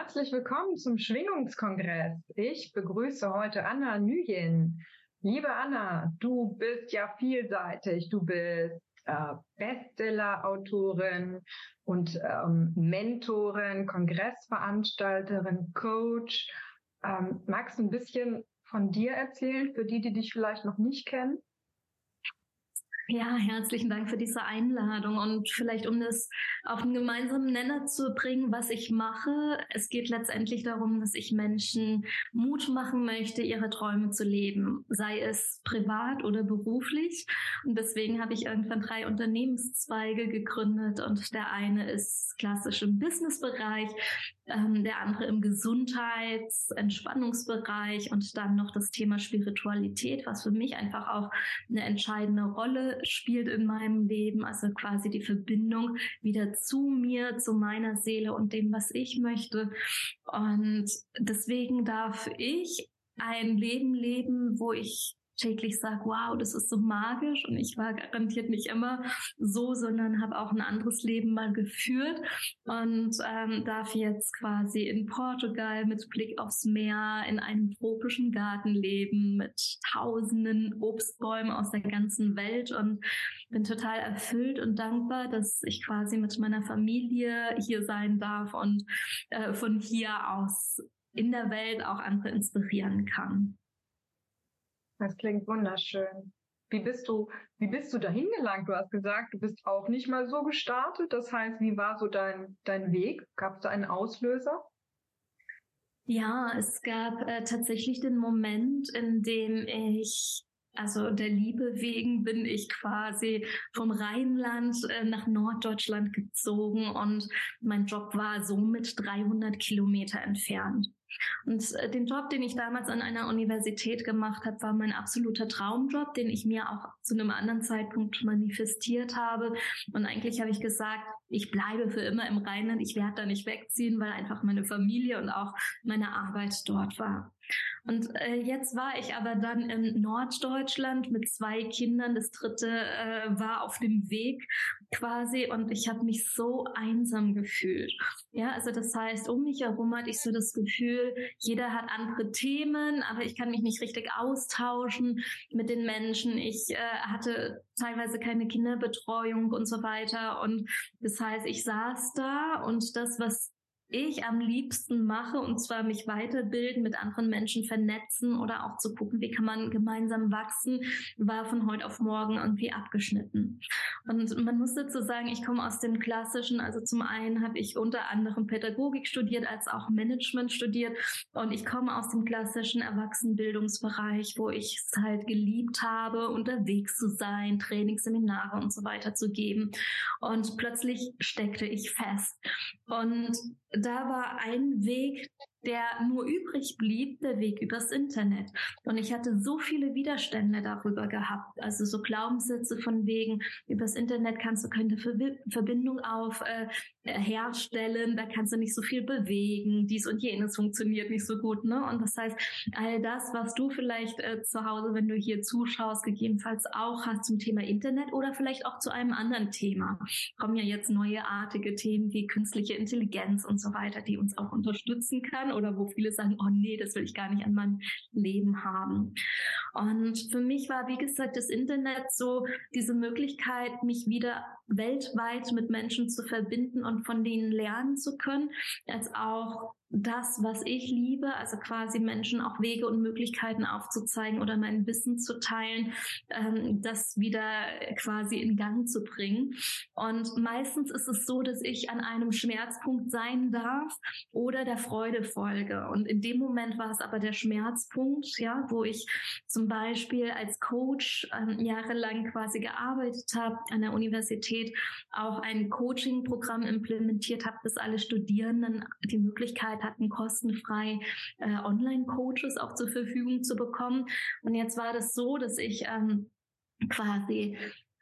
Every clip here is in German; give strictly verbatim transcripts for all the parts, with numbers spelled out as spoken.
Herzlich willkommen zum Schwingungskongress. Ich begrüße heute Anna Nguyen. Liebe Anna, du bist ja vielseitig. Du bist äh, Bestseller-Autorin und ähm, Mentorin, Kongressveranstalterin, Coach. Ähm, magst du ein bisschen von dir erzählen, für die, die dich vielleicht noch nicht kennen? Ja, herzlichen Dank für diese Einladung und vielleicht, um das auf einen gemeinsamen Nenner zu bringen, was ich mache. Es geht letztendlich darum, dass ich Menschen Mut machen möchte, ihre Träume zu leben, sei es privat oder beruflich. Und deswegen habe ich irgendwann drei Unternehmenszweige gegründet und der eine ist klassisch im Businessbereich, ähm, der andere im Gesundheits-, Entspannungsbereich und dann noch das Thema Spiritualität, was für mich einfach auch eine entscheidende Rolle spielt in meinem Leben, also quasi die Verbindung wieder zu mir, zu meiner Seele und dem, was ich möchte. Und deswegen darf ich ein Leben leben, wo ich täglich sage, wow, das ist so magisch, und ich war garantiert nicht immer so, sondern habe auch ein anderes Leben mal geführt und ähm, darf jetzt quasi in Portugal mit Blick aufs Meer in einem tropischen Garten leben mit tausenden Obstbäumen aus der ganzen Welt und bin total erfüllt und dankbar, dass ich quasi mit meiner Familie hier sein darf und äh, von hier aus in der Welt auch andere inspirieren kann. Das klingt wunderschön. Wie bist du, wie bist du dahin gelangt? Du hast gesagt, du bist auch nicht mal so gestartet. Das heißt, wie war so dein, dein Weg? Gab es da einen Auslöser? Ja, es gab äh, tatsächlich den Moment, in dem ich, also der Liebe wegen, bin ich quasi vom Rheinland äh, nach Norddeutschland gezogen und mein Job war somit dreihundert Kilometer entfernt. Und äh, den Job, den ich damals an einer Universität gemacht habe, war mein absoluter Traumjob, den ich mir auch zu einem anderen Zeitpunkt manifestiert habe. Und eigentlich habe ich gesagt, ich bleibe für immer im Rheinland, ich werde da nicht wegziehen, weil einfach meine Familie und auch meine Arbeit dort war. Und äh, jetzt war ich aber dann in Norddeutschland mit zwei Kindern. Das dritte äh, war auf dem Weg quasi und ich habe mich so einsam gefühlt. Ja, also das heißt, um mich herum hatte ich so das Gefühl, jeder hat andere Themen, aber ich kann mich nicht richtig austauschen mit den Menschen. Ich äh, hatte teilweise keine Kinderbetreuung und so weiter. Und das heißt, ich saß da und das, was ich am liebsten mache, und zwar mich weiterbilden, mit anderen Menschen vernetzen oder auch zu gucken, wie kann man gemeinsam wachsen, war von heute auf morgen irgendwie abgeschnitten. Und man muss dazu sagen, ich komme aus dem klassischen, also zum einen habe ich unter anderem Pädagogik studiert, als auch Management studiert, und ich komme aus dem klassischen Erwachsenenbildungsbereich, wo ich es halt geliebt habe, unterwegs zu sein, Trainingsseminare und so weiter zu geben. Und plötzlich steckte ich fest. Und da war ein Weg, der nur übrig blieb, der Weg übers Internet. Und ich hatte so viele Widerstände darüber gehabt. Also so Glaubenssätze von wegen, übers Internet kannst du keine Ver- Verbindung auf äh, herstellen, da kannst du nicht so viel bewegen, dies und jenes funktioniert nicht so gut, ne? Und das heißt, all das, was du vielleicht äh, zu Hause, wenn du hier zuschaust, gegebenenfalls auch hast zum Thema Internet oder vielleicht auch zu einem anderen Thema. Kommen ja jetzt neuartige Themen wie künstliche Intelligenz und so weiter, die uns auch unterstützen kann, oder wo viele sagen, oh nee, das will ich gar nicht an meinem Leben haben. Und für mich war, wie gesagt, das Internet so diese Möglichkeit, mich wieder weltweit mit Menschen zu verbinden und von denen lernen zu können, als auch das, was ich liebe, also quasi Menschen auch Wege und Möglichkeiten aufzuzeigen oder mein Wissen zu teilen, ähm, das wieder quasi in Gang zu bringen. Und meistens ist es so, dass ich an einem Schmerzpunkt sein darf oder der Freude folge. Und in dem Moment war es aber der Schmerzpunkt, ja, wo ich zum Beispiel als Coach ähm, jahrelang quasi gearbeitet habe, an der Universität auch ein Coaching-Programm implementiert habe, bis alle Studierenden die Möglichkeit hatten, kostenfrei äh, Online-Coaches auch zur Verfügung zu bekommen. Und jetzt war das so, dass ich ähm, quasi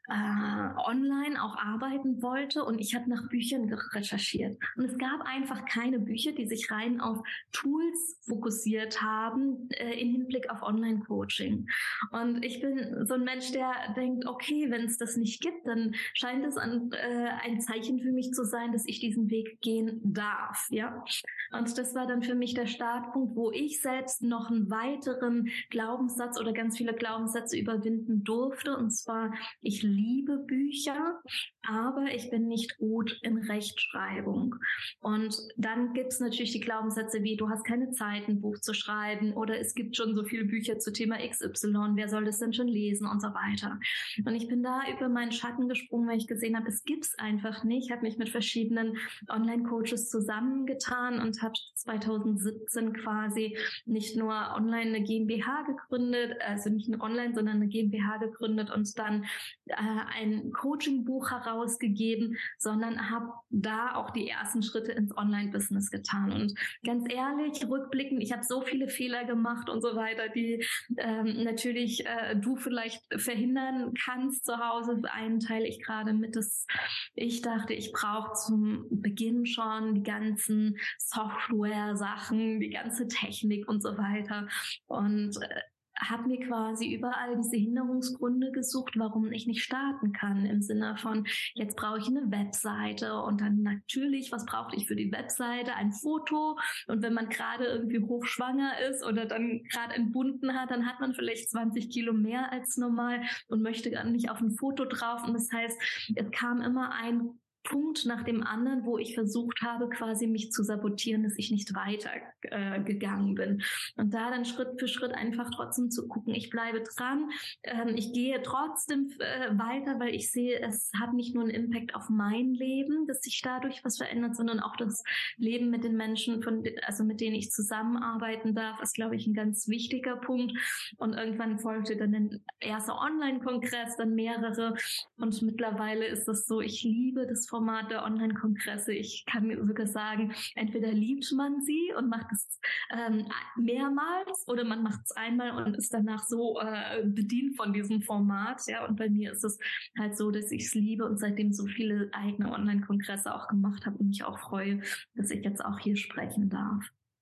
äh, online auch arbeiten wollte und ich habe nach Büchern recherchiert. Und es gab einfach keine Bücher, die sich rein auf Tools fokussiert haben äh, im Hinblick auf Online-Coaching. Und ich bin so ein Mensch, der denkt, okay, wenn es das nicht gibt, dann scheint es an, äh, ein Zeichen für mich zu sein, dass ich diesen Weg gehen darf. Ja? Und das war dann für mich der Startpunkt, wo ich selbst noch einen weiteren Glaubenssatz oder ganz viele Glaubenssätze überwinden durfte. Und zwar, ich liebe Bücher, aber ich bin nicht gut in Rechtschreibung. Und dann gibt es natürlich die Glaubenssätze wie, du hast keine Zeit, ein Buch zu schreiben oder es gibt schon so viele Bücher zu Thema X Y, wer soll das denn schon lesen und so weiter. Und ich bin da über meinen Schatten gesprungen, weil ich gesehen habe, es gibt es einfach nicht. Ich habe mich mit verschiedenen Online-Coaches zusammengetan und habe zwanzig siebzehn quasi nicht nur online eine GmbH gegründet, also nicht nur online, sondern eine GmbH gegründet und dann äh, ein Coaching-Buch herausgegeben, sondern habe da auch die ersten Schritte ins Online-Business getan. Und ganz ehrlich, rückblickend, ich habe so viele Fehler gemacht und so weiter, die ähm, natürlich äh, du vielleicht verhindern kannst zu Hause. Einen teile ich gerade mit, dass ich dachte, ich brauche zum Beginn schon die ganzen Software-Sachen, die ganze Technik und so weiter. Und äh, habe mir quasi überall diese Hinderungsgründe gesucht, warum ich nicht starten kann, im Sinne von, jetzt brauche ich eine Webseite und dann natürlich, was brauchte ich für die Webseite? Ein Foto, und wenn man gerade irgendwie hochschwanger ist oder dann gerade entbunden hat, dann hat man vielleicht zwanzig Kilo mehr als normal und möchte gar nicht auf ein Foto drauf, und das heißt, es kam immer ein Punkt nach dem anderen, wo ich versucht habe, quasi mich zu sabotieren, dass ich nicht weiter äh, gegangen bin. Und da dann Schritt für Schritt einfach trotzdem zu gucken, ich bleibe dran, ähm, ich gehe trotzdem äh, weiter, weil ich sehe, es hat nicht nur einen Impact auf mein Leben, dass sich dadurch was verändert, sondern auch das Leben mit den Menschen, von, also mit denen ich zusammenarbeiten darf, ist, glaube ich, ein ganz wichtiger Punkt. Und irgendwann folgte dann ein erster Online-Kongress, dann mehrere. Und mittlerweile ist das so, ich liebe das Format der Online-Kongresse. Ich kann sogar sagen, entweder liebt man sie und macht es ähm, mehrmals oder man macht es einmal und ist danach so äh, bedient von diesem Format. Ja, und bei mir ist es halt so, dass ich es liebe und seitdem so viele eigene Online-Kongresse auch gemacht habe und mich auch freue, dass ich jetzt auch hier sprechen darf.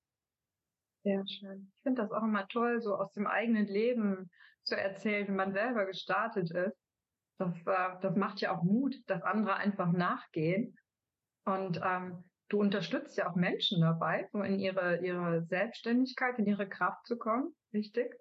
Sehr schön. Ich finde das auch immer toll, so aus dem eigenen Leben zu erzählen, wenn man selber gestartet ist. Das, äh, das macht ja auch Mut, dass andere einfach nachgehen. Und ähm, du unterstützt ja auch Menschen dabei, so in ihre, ihre Selbstständigkeit, in ihre Kraft zu kommen. Richtig?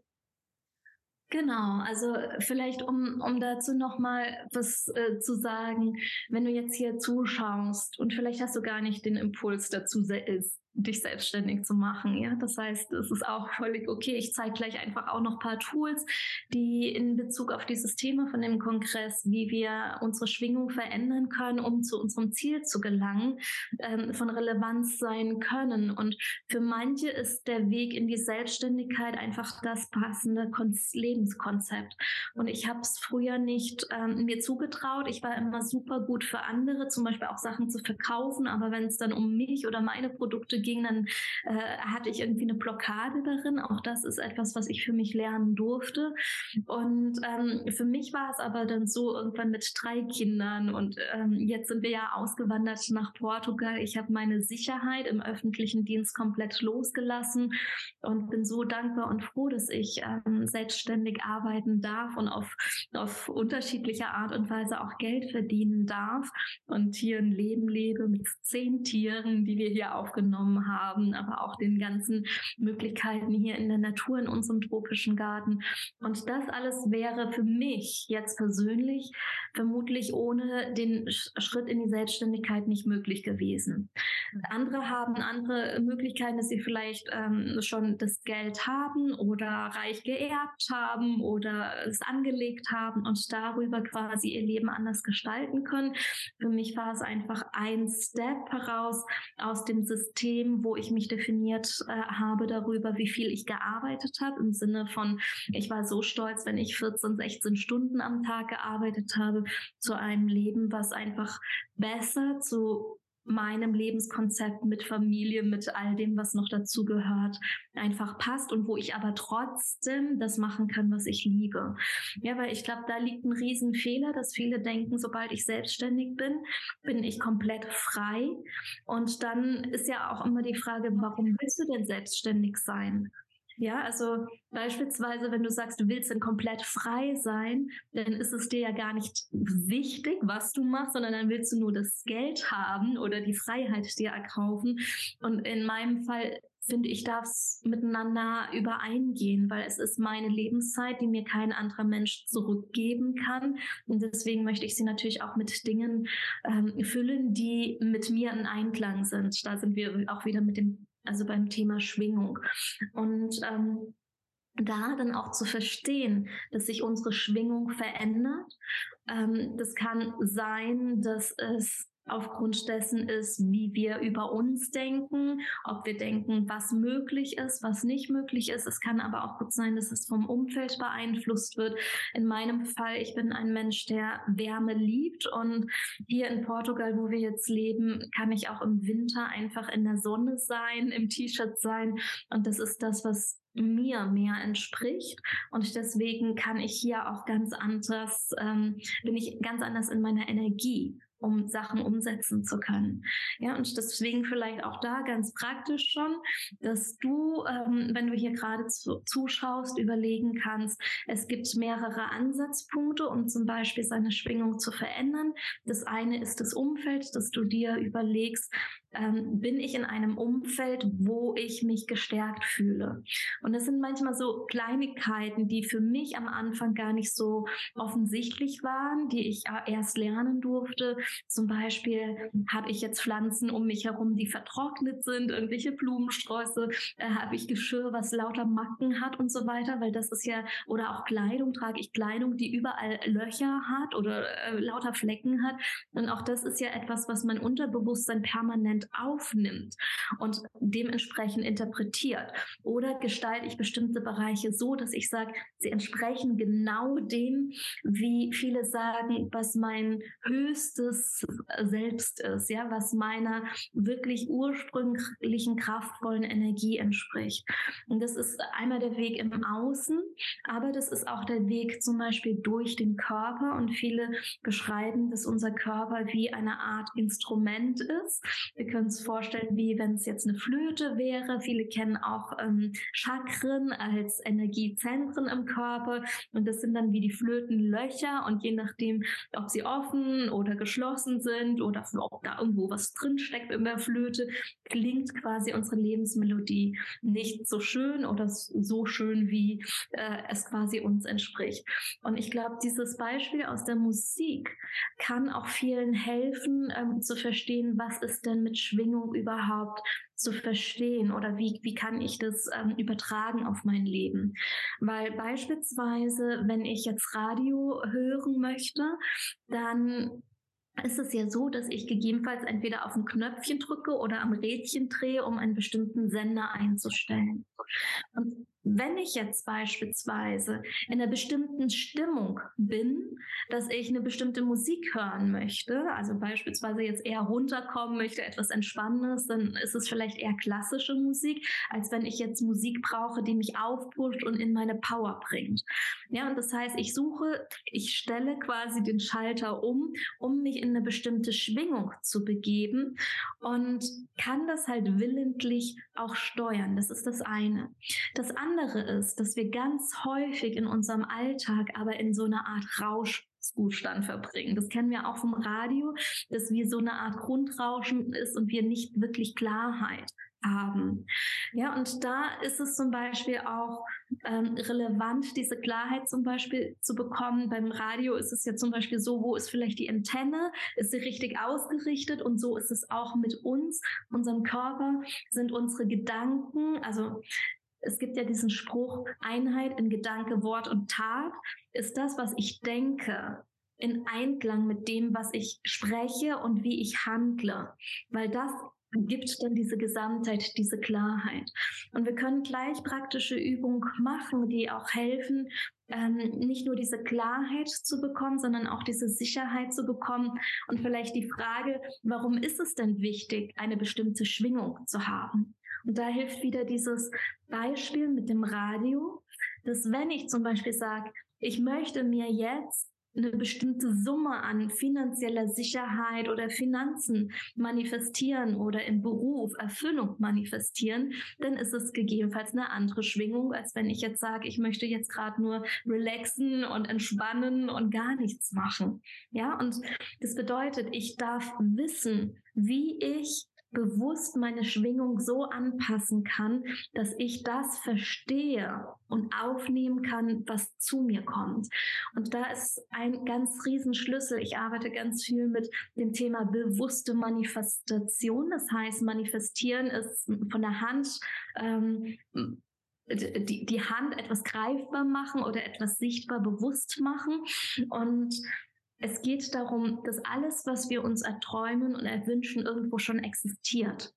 Genau, also vielleicht um, um dazu nochmal was äh, zu sagen, wenn du jetzt hier zuschaust und vielleicht hast du gar nicht den Impuls dazu, selbst, dich selbstständig zu machen. Ja, das heißt, es ist auch völlig okay. Ich zeige gleich einfach auch noch ein paar Tools, die in Bezug auf dieses Thema von dem Kongress, wie wir unsere Schwingung verändern können, um zu unserem Ziel zu gelangen, ähm, von Relevanz sein können. Und für manche ist der Weg in die Selbstständigkeit einfach das passende Kon- Lebenskonzept. Und ich habe es früher nicht ähm, mir zugetraut. Ich war immer super gut für andere, zum Beispiel auch Sachen zu verkaufen. Aber wenn es dann um mich oder meine Produkte ging, dann äh, hatte ich irgendwie eine Blockade darin. Auch das ist etwas, was ich für mich lernen durfte. Und ähm, für mich war es aber dann so, irgendwann mit drei Kindern und ähm, jetzt sind wir ja ausgewandert nach Portugal. Ich habe meine Sicherheit im öffentlichen Dienst komplett losgelassen und bin so dankbar und froh, dass ich ähm, selbstständig arbeiten darf und auf, auf unterschiedliche Art und Weise auch Geld verdienen darf und hier ein Leben lebe mit zehn Tieren, die wir hier aufgenommen haben, aber auch den ganzen Möglichkeiten hier in der Natur, in unserem tropischen Garten. Und das alles wäre für mich jetzt persönlich vermutlich ohne den Schritt in die Selbstständigkeit nicht möglich gewesen. Andere haben andere Möglichkeiten, dass sie vielleicht ähm, schon das Geld haben oder reich geerbt haben oder es angelegt haben und darüber quasi ihr Leben anders gestalten können. Für mich war es einfach ein Step heraus aus dem System, wo ich mich definiert äh, habe darüber, wie viel ich gearbeitet habe, im Sinne von, ich war so stolz, wenn ich vierzehn, sechzehn Stunden am Tag gearbeitet habe, zu einem Leben, was einfach besser zu meinem Lebenskonzept mit Familie, mit all dem, was noch dazu gehört, einfach passt und wo ich aber trotzdem das machen kann, was ich liebe. Ja, weil ich glaube, da liegt ein Riesenfehler, dass viele denken, sobald ich selbstständig bin, bin ich komplett frei. Und dann ist ja auch immer die Frage, warum willst du denn selbstständig sein? Ja, also beispielsweise, wenn du sagst, du willst dann komplett frei sein, dann ist es dir ja gar nicht wichtig, was du machst, sondern dann willst du nur das Geld haben oder die Freiheit dir erkaufen. Und in meinem Fall finde ich, darf es miteinander übereingehen, weil es ist meine Lebenszeit, die mir kein anderer Mensch zurückgeben kann. Und deswegen möchte ich sie natürlich auch mit Dingen ähm, füllen, die mit mir in Einklang sind. Da sind wir auch wieder mit dem Also beim Thema Schwingung. Und ähm, da dann auch zu verstehen, dass sich unsere Schwingung verändert. Ähm, das kann sein, dass es aufgrund dessen ist, wie wir über uns denken, ob wir denken, was möglich ist, was nicht möglich ist. Es kann aber auch gut sein, dass es vom Umfeld beeinflusst wird. In meinem Fall, ich bin ein Mensch, der Wärme liebt, und hier in Portugal, wo wir jetzt leben, kann ich auch im Winter einfach in der Sonne sein, im T-Shirt sein, und das ist das, was mir mehr entspricht, und deswegen kann ich hier auch ganz anders, ähm, bin ich ganz anders in meiner Energie, um Sachen umsetzen zu können. Ja, und deswegen vielleicht auch da ganz praktisch schon, dass du, ähm, wenn du hier gerade zu, zuschaust, überlegen kannst, es gibt mehrere Ansatzpunkte, um zum Beispiel seine Schwingung zu verändern. Das eine ist das Umfeld, dass du dir überlegst, ähm, bin ich in einem Umfeld, wo ich mich gestärkt fühle? Und das sind manchmal so Kleinigkeiten, die für mich am Anfang gar nicht so offensichtlich waren, die ich erst lernen durfte. Zum Beispiel habe ich jetzt Pflanzen um mich herum, die vertrocknet sind, irgendwelche Blumensträuße, äh, habe ich Geschirr, was lauter Macken hat und so weiter, weil das ist ja, oder auch Kleidung, trage ich Kleidung, die überall Löcher hat oder äh, lauter Flecken hat. Und auch das ist ja etwas, was mein Unterbewusstsein permanent aufnimmt und dementsprechend interpretiert. Oder gestalte ich bestimmte Bereiche so, dass ich sage, sie entsprechen genau dem, wie viele sagen, was mein höchstes Selbst ist, ja, was meiner wirklich ursprünglichen kraftvollen Energie entspricht. Und das ist einmal der Weg im Außen, aber das ist auch der Weg zum Beispiel durch den Körper, und viele beschreiben, dass unser Körper wie eine Art Instrument ist. Wir können uns vorstellen, wie wenn es jetzt eine Flöte wäre. Viele kennen auch ähm, Chakren als Energiezentren im Körper, und das sind dann wie die Flötenlöcher, und je nachdem, ob sie offen oder geschlossen sind oder ob da irgendwo was drinsteckt in der Flöte, klingt quasi unsere Lebensmelodie nicht so schön oder so schön, wie äh, es quasi uns entspricht. Und ich glaube, dieses Beispiel aus der Musik kann auch vielen helfen, ähm, zu verstehen, was ist denn mit Schwingung überhaupt zu verstehen, oder wie, wie kann ich das ähm, übertragen auf mein Leben. Weil beispielsweise, wenn ich jetzt Radio hören möchte, dann ist es ja so, dass ich gegebenenfalls entweder auf ein Knöpfchen drücke oder am Rädchen drehe, um einen bestimmten Sender einzustellen. Und wenn ich jetzt beispielsweise in einer bestimmten Stimmung bin, dass ich eine bestimmte Musik hören möchte, also beispielsweise jetzt eher runterkommen möchte, etwas Entspannendes, dann ist es vielleicht eher klassische Musik, als wenn ich jetzt Musik brauche, die mich aufpusht und in meine Power bringt. Ja, und das heißt, ich suche, ich stelle quasi den Schalter um, um mich in eine bestimmte Schwingung zu begeben, und kann das halt willentlich auch steuern. Das ist das eine. Das andere ist, dass wir ganz häufig in unserem Alltag aber in so einer Art Rauschzustand verbringen. Das kennen wir auch vom Radio, dass wir so eine Art Grundrauschen ist und wir nicht wirklich Klarheit haben. Ja, und da ist es zum Beispiel auch ähm, relevant, diese Klarheit zum Beispiel zu bekommen. Beim Radio ist es ja zum Beispiel so, wo ist vielleicht die Antenne, ist sie richtig ausgerichtet, und so ist es auch mit uns, unserem Körper, sind unsere Gedanken, also es gibt ja diesen Spruch, Einheit in Gedanke, Wort und Tat, ist das, was ich denke, in Einklang mit dem, was ich spreche und wie ich handle. Weil das gibt dann diese Gesamtheit, diese Klarheit. Und wir können gleich praktische Übungen machen, die auch helfen, ähm, nicht nur diese Klarheit zu bekommen, sondern auch diese Sicherheit zu bekommen. Und vielleicht die Frage, warum ist es denn wichtig, eine bestimmte Schwingung zu haben? Und da hilft wieder dieses Beispiel mit dem Radio, dass wenn ich zum Beispiel sage, ich möchte mir jetzt eine bestimmte Summe an finanzieller Sicherheit oder Finanzen manifestieren oder im Beruf Erfüllung manifestieren, dann ist es gegebenenfalls eine andere Schwingung, als wenn ich jetzt sage, ich möchte jetzt gerade nur relaxen und entspannen und gar nichts machen. Ja, und das bedeutet, ich darf wissen, wie ich bewusst meine Schwingung so anpassen kann, dass ich das verstehe und aufnehmen kann, was zu mir kommt. Und da ist ein ganz riesen Schlüssel. Ich arbeite ganz viel mit dem Thema bewusste Manifestation. Das heißt, manifestieren ist von der Hand, ähm, die, die Hand etwas greifbar machen oder etwas sichtbar bewusst machen. Und es geht darum, dass alles, was wir uns erträumen und erwünschen, irgendwo schon existiert.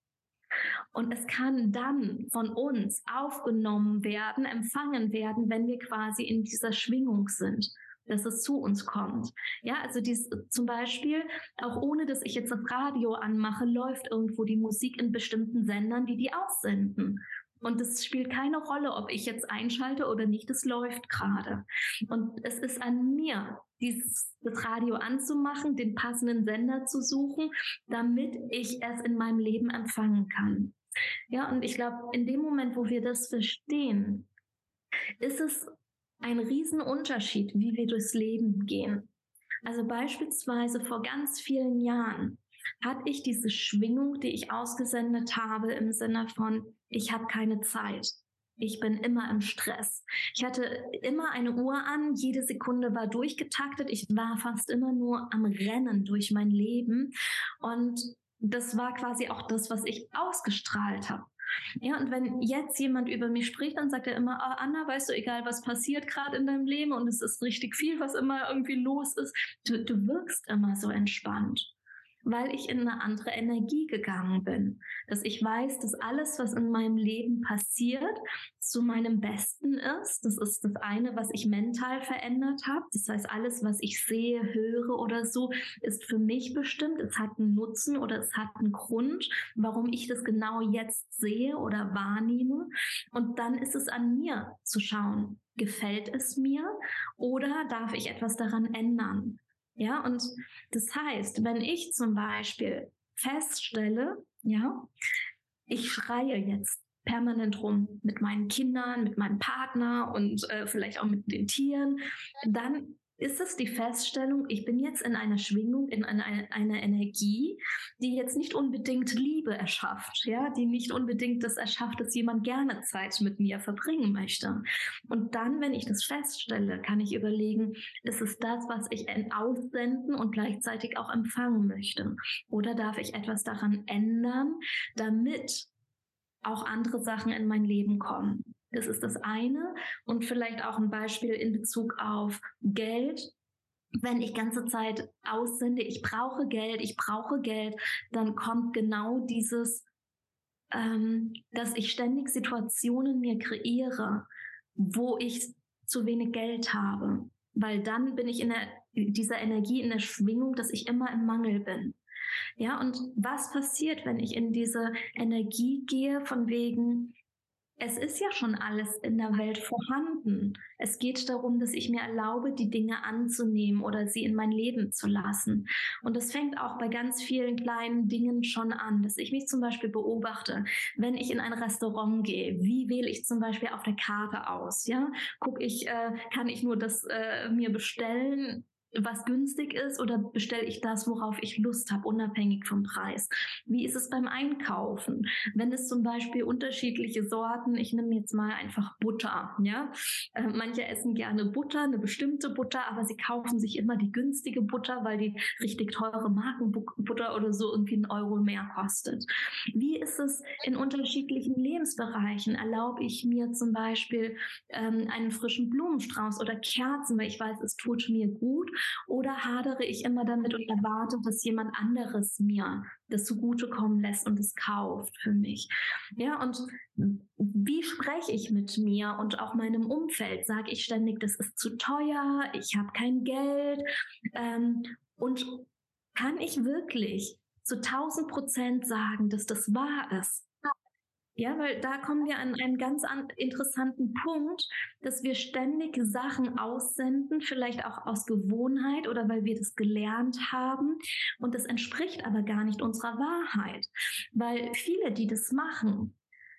Und es kann dann von uns aufgenommen werden, empfangen werden, wenn wir quasi in dieser Schwingung sind, dass es zu uns kommt. Ja, also dies, zum Beispiel, auch ohne dass ich jetzt das Radio anmache, läuft irgendwo die Musik in bestimmten Sendern, die die aussenden. Und es spielt keine Rolle, ob ich jetzt einschalte oder nicht, es läuft gerade. Und es ist an mir, dieses, das Radio anzumachen, den passenden Sender zu suchen, damit ich es in meinem Leben empfangen kann. Ja, und ich glaube, in dem Moment, wo wir das verstehen, ist es ein Riesenunterschied, wie wir durchs Leben gehen. Also beispielsweise vor ganz vielen Jahren hatte ich diese Schwingung, die ich ausgesendet habe im Sinne von, ich habe keine Zeit. Ich bin immer im Stress. Ich hatte immer eine Uhr an, jede Sekunde war durchgetaktet. Ich war fast immer nur am Rennen durch mein Leben. Und das war quasi auch das, was ich ausgestrahlt habe. Ja, und wenn jetzt jemand über mich spricht, dann sagt er immer, oh, Anna, weißt du, egal was passiert gerade in deinem Leben und es ist richtig viel, was immer irgendwie los ist, du, du wirkst immer so entspannt, weil ich in eine andere Energie gegangen bin. Dass ich weiß, dass alles, was in meinem Leben passiert, zu meinem Besten ist. Das ist das eine, was ich mental verändert habe. Das heißt, alles, was ich sehe, höre oder so, ist für mich bestimmt. Es hat einen Nutzen oder es hat einen Grund, warum ich das genau jetzt sehe oder wahrnehme. Und dann ist es an mir zu schauen, gefällt es mir oder darf ich etwas daran ändern? Ja, und das heißt, wenn ich zum Beispiel feststelle, ja, ich schreie jetzt permanent rum mit meinen Kindern, mit meinem Partner und äh, vielleicht auch mit den Tieren, dann ist es die Feststellung, ich bin jetzt in einer Schwingung, in einer, einer Energie, die jetzt nicht unbedingt Liebe erschafft, ja, die nicht unbedingt das erschafft, dass jemand gerne Zeit mit mir verbringen möchte. Und dann, wenn ich das feststelle, kann ich überlegen, ist es das, was ich aussenden und gleichzeitig auch empfangen möchte? Oder darf ich etwas daran ändern, damit auch andere Sachen in mein Leben kommen? Das ist das eine. Und vielleicht auch ein Beispiel in Bezug auf Geld. Wenn ich ganze Zeit aussende, ich brauche Geld, ich brauche Geld, dann kommt genau dieses, ähm, dass ich ständig Situationen mir kreiere, wo ich zu wenig Geld habe. Weil dann bin ich in der, dieser Energie, in der Schwingung, dass ich immer im Mangel bin. Ja, und was passiert, wenn ich in diese Energie gehe, von wegen, es ist ja schon alles in der Welt vorhanden. Es geht darum, dass ich mir erlaube, die Dinge anzunehmen oder sie in mein Leben zu lassen. Und das fängt auch bei ganz vielen kleinen Dingen schon an, dass ich mich zum Beispiel beobachte, wenn ich in ein Restaurant gehe, wie wähle ich zum Beispiel auf der Karte aus? Ja, gucke ich, äh, kann ich nur das äh, mir bestellen, was günstig ist, oder bestelle ich das, worauf ich Lust habe, unabhängig vom Preis? Wie ist es beim Einkaufen? Wenn es zum Beispiel unterschiedliche Sorten, ich nehme jetzt mal einfach Butter, ja, äh, manche essen gerne Butter, eine bestimmte Butter, aber sie kaufen sich immer die günstige Butter, weil die richtig teure Markenbutter oder so irgendwie einen Euro mehr kostet. Wie ist es in unterschiedlichen Lebensbereichen? Erlaube ich mir zum Beispiel ähm, einen frischen Blumenstrauß oder Kerzen, weil ich weiß, es tut mir gut? Oder hadere ich immer damit und erwarte, dass jemand anderes mir das zugutekommen lässt und es kauft für mich? Ja, und wie spreche ich mit mir und auch meinem Umfeld? Sage ich ständig, das ist zu teuer, ich habe kein Geld? Ähm, und kann ich wirklich zu tausend Prozent sagen, dass das wahr ist? Ja, weil da kommen wir an einen ganz an, interessanten Punkt, dass wir ständig Sachen aussenden, vielleicht auch aus Gewohnheit oder weil wir das gelernt haben. Und das entspricht aber gar nicht unserer Wahrheit. Weil viele, die das machen,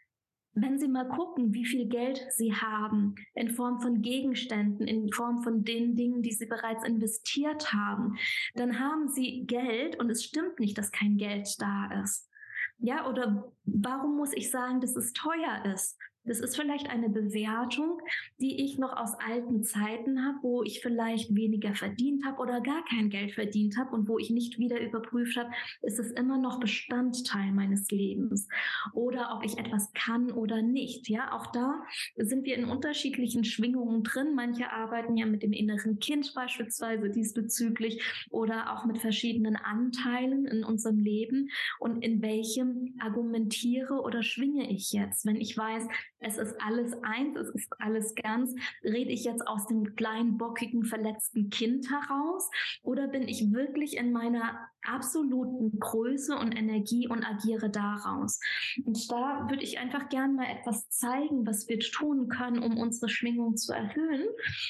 wenn Sie mal gucken, wie viel Geld Sie haben in Form von Gegenständen, in Form von den Dingen, die Sie bereits investiert haben, dann haben Sie Geld und es stimmt nicht, dass kein Geld da ist. Ja, oder warum muss ich sagen, dass es teuer ist? Das ist vielleicht eine Bewertung, die ich noch aus alten Zeiten habe, wo ich vielleicht weniger verdient habe oder gar kein Geld verdient habe und wo ich nicht wieder überprüft habe, ist es immer noch Bestandteil meines Lebens oder ob ich etwas kann oder nicht. Ja, auch da sind wir in unterschiedlichen Schwingungen drin. Manche arbeiten ja mit dem inneren Kind beispielsweise diesbezüglich oder auch mit verschiedenen Anteilen in unserem Leben. Und in welchem argumentiere oder schwinge ich jetzt, wenn ich weiß, es ist alles eins, es ist alles ganz. Rede ich jetzt aus dem kleinen, bockigen, verletzten Kind heraus oder bin ich wirklich in meiner absoluten Größe und Energie und agiere daraus? Und da würde ich einfach gerne mal etwas zeigen, was wir tun können, um unsere Schwingung zu erhöhen.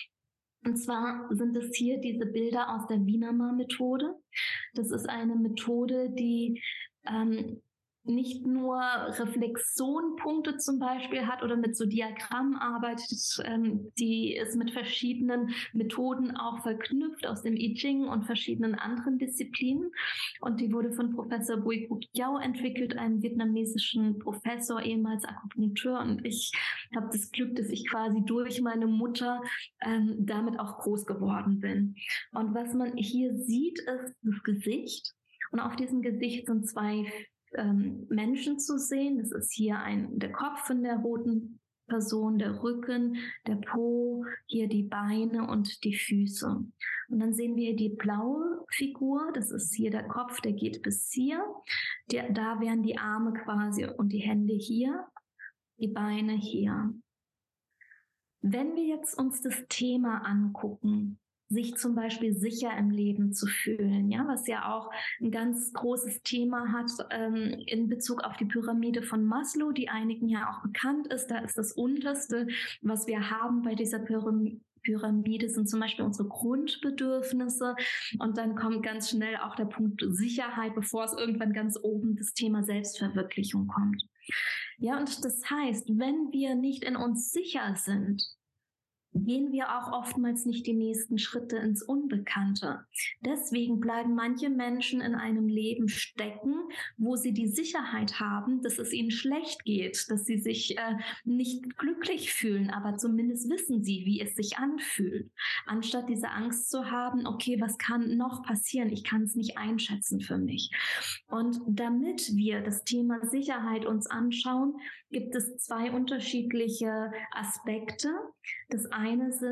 Und zwar sind es hier diese Bilder aus der Vinama-Methode. Das ist eine Methode, die ähm, nicht nur Reflexionpunkte zum Beispiel hat oder mit so Diagrammen arbeitet, ähm, die ist mit verschiedenen Methoden auch verknüpft aus dem I Ching und verschiedenen anderen Disziplinen. Und die wurde von Professor Bui Cuc Yau entwickelt, einem vietnamesischen Professor, ehemals Akupunkteur. Und ich habe das Glück, dass ich quasi durch meine Mutter ähm, damit auch groß geworden bin. Und was man hier sieht, ist das Gesicht. Und auf diesem Gesicht sind zwei ähm, Menschen zu sehen. Das ist hier ein, der Kopf von der roten Person, der Rücken, der Po, hier die Beine und die Füße. Und dann sehen wir die blaue Figur, das ist hier der Kopf, der geht bis hier. Der, da wären die Arme quasi und die Hände hier, die Beine hier. Wenn wir jetzt uns das Thema angucken, sich zum Beispiel sicher im Leben zu fühlen, ja, was ja auch ein ganz großes Thema hat ähm, in Bezug auf die Pyramide von Maslow, die einigen ja auch bekannt ist. Da ist das Unterste, was wir haben bei dieser Pyramide, Pyramide sind zum Beispiel unsere Grundbedürfnisse und dann kommt ganz schnell auch der Punkt Sicherheit, bevor es irgendwann ganz oben das Thema Selbstverwirklichung kommt. Ja, und das heißt, wenn wir nicht in uns sicher sind, gehen wir auch oftmals nicht die nächsten Schritte ins Unbekannte. Deswegen bleiben manche Menschen in einem Leben stecken, wo sie die Sicherheit haben, dass es ihnen schlecht geht, dass sie sich äh, nicht glücklich fühlen, aber zumindest wissen sie, wie es sich anfühlt. Anstatt diese Angst zu haben, okay, was kann noch passieren? Ich kann es nicht einschätzen für mich. Und damit wir das Thema Sicherheit uns anschauen, gibt es zwei unterschiedliche Aspekte. Das eine ist,